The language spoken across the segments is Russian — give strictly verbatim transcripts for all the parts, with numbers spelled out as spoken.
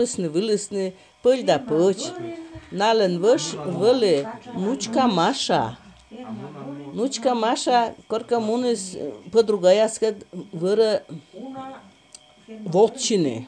Вылысны, вылысны, пыль да пыч. Налын выш, вылы, нучка Маша. Нучка Маша, корка мунис подруга яска выры волчины.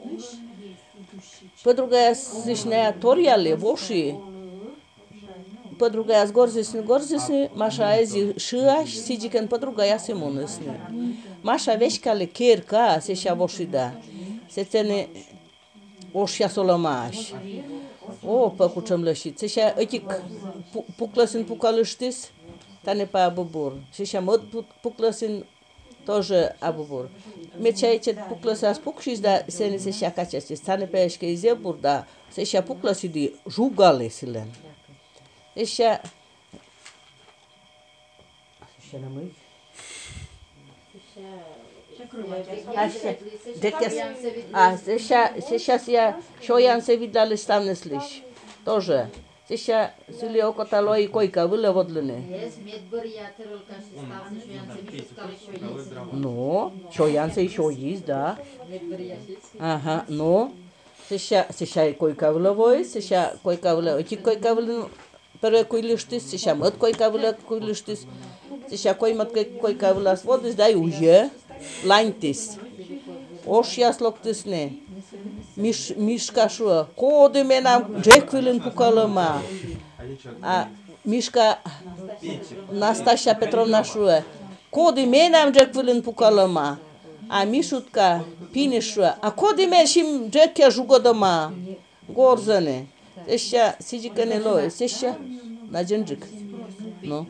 Подруга ясышная торяли, воши. Подруга яс горзисны, горзисны, Маша ези шиаш, сидикен подруга ясы мунисны. Маша вешкали керка, сеша вошида. Сетене Oșia solămaș. O, păcucem lășit. Se șa ătic puclăsin pucalăștis, tane pa abubur. Se șa măd puclăsin тоже abubur. Mercea aici puclăsas pucșis, da se ne se șa caceastis. Tane pe eșcă izebur, da se șa puclăsi de jugale silen. Se șa... Se șa nămâi? А, сейчас, сейчас я шоянсе видали станеслиш. Тоже. Сейчас сили около и койка выле водлины. Ну, шоянсе еще есть, да. Ага, ну. Сейчас, сейчас койка выле вой, сейчас койка выле, эти койка выле перекуйлиштис, сейчас мод койка выле куйлиштис. Сейчас коймат койка выле сводис, да и уже. Lantis. Oșias loctisne. Miș mișca șua. Code menam Jacqueline Pucalăma. A mișca Nastasia Petrovna șua. Code menam Jacqueline Pucalăma. A mișutka pine șua. A code men și Jackia jugodăma. Gorzăne. Seșa sigică ne loi. Seșa na genjic. Nu?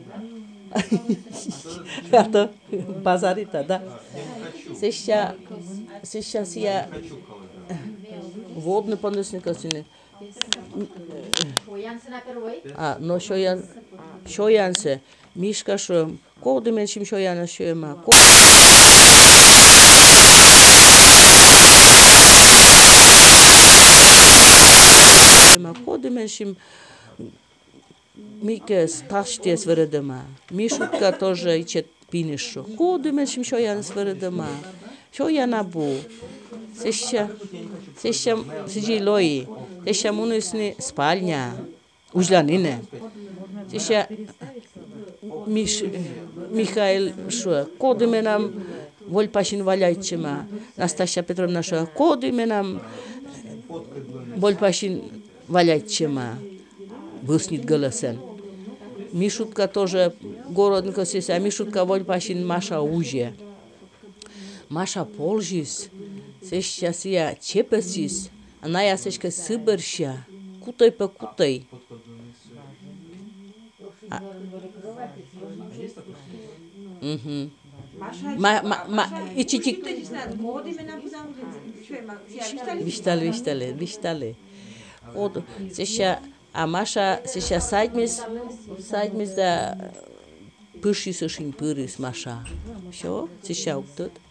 Gata, bazarita, da. Seșa, seșa sia vodne păndăsnică sine. A, no șoian, șoianse, mișca șo, code men și șoiana șoema. Code men și Мике сташти свередема. Мишутка тоже ичет пинешу. Коды меньшим шоян свередема. Шояна бу. Сеща, сеща сижилои. Сеща мунисни спальня. Ужланине. Сеща Миш Михаил шо. Коды менам Вольпашин валяйчема. Настасья Петровна шо. Коды менам Вольпашин валяйчема. Выснит голосен. Мишутка тоже городника сесть, а Мишутка Вольпашин Маша уже. Маша полжис. Сейчас я чепесис. Она я сечка сыберща. Кутай по кутай. Угу. Ма ма ма ичитик. Виштали, виштали, виштали. Вот сейчас А Маша сейчас садмис, садмис да пыши сушин пырис Маша. Все, сейчас тут.